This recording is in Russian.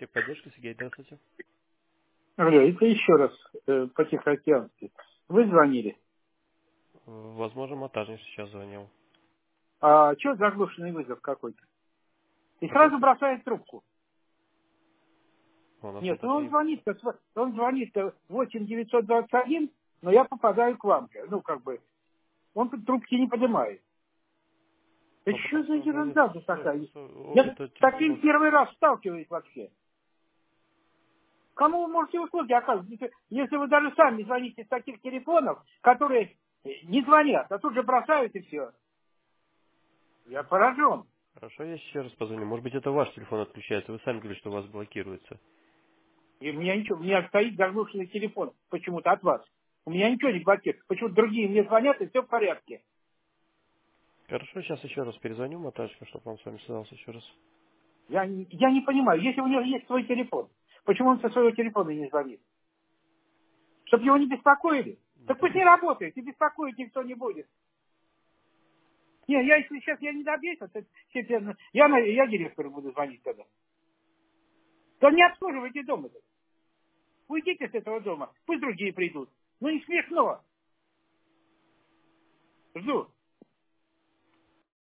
Техподдержка, Сергей, здравствуйте. Алло, это еще раз по-тихоокеански. Вы звонили. Возможно, монтажник сейчас звонил. А что заглушенный вызов какой-то? И Какой? сразу бросает трубку. У нас Нет, монтаж ну не... он звонит 8 921, но я попадаю к вам. Ну, как бы, он трубки не поднимает. Это Ну, что потому за что он звонит ерунда такая? Я это с таким телефон... первый раз сталкиваюсь вообще. Кому вы можете услуги оказывать, если вы даже сами звоните с таких телефонов, которые не звонят, а тут же бросают и все. Я поражен. Хорошо, я еще раз позвоню. Может быть, это ваш телефон отключается. Вы сами говорите, что у вас блокируется. И у меня ничего, у меня стоит заглушенный телефон почему-то от вас. У меня ничего не блокирует. Почему-то другие мне звонят, и все в порядке. Хорошо, сейчас еще раз перезвоню монтажнику, чтобы он с вами связался еще раз. Я не понимаю, если у него есть свой телефон, почему он со своего телефона не звонит? Чтобы его не беспокоили. Так пусть не работает, и беспокоить никто не будет. Не, я если сейчас я не добьюсь, я директору буду звонить тогда. Да не обслуживайте дома. Уйдите с этого дома, пусть другие придут. Ну не смешно. Жду.